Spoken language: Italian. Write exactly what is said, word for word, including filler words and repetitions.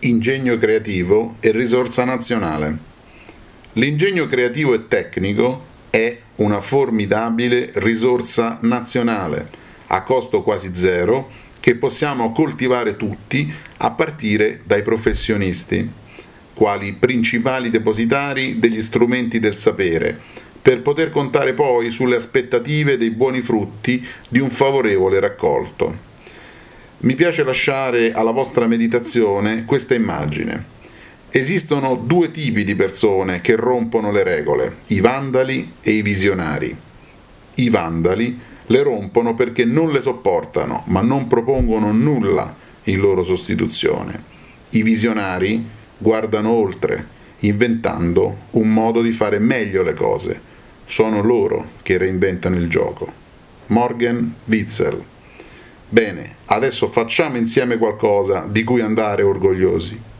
ingegno creativo e risorsa nazionale. L'ingegno creativo e tecnico è una formidabile risorsa nazionale, a costo quasi zero, che possiamo coltivare tutti a partire dai professionisti, quali principali depositari degli strumenti del sapere, per poter contare poi sulle aspettative dei buoni frutti di un favorevole raccolto. Mi piace lasciare alla vostra meditazione questa immagine. Esistono due tipi di persone che rompono le regole, i vandali e i visionari. I vandali le rompono perché non le sopportano, ma non propongono nulla in loro sostituzione. I visionari guardano oltre, inventando un modo di fare meglio le cose. Sono loro che reinventano il gioco. Morgan Witzel. Bene, adesso facciamo insieme qualcosa di cui andare orgogliosi.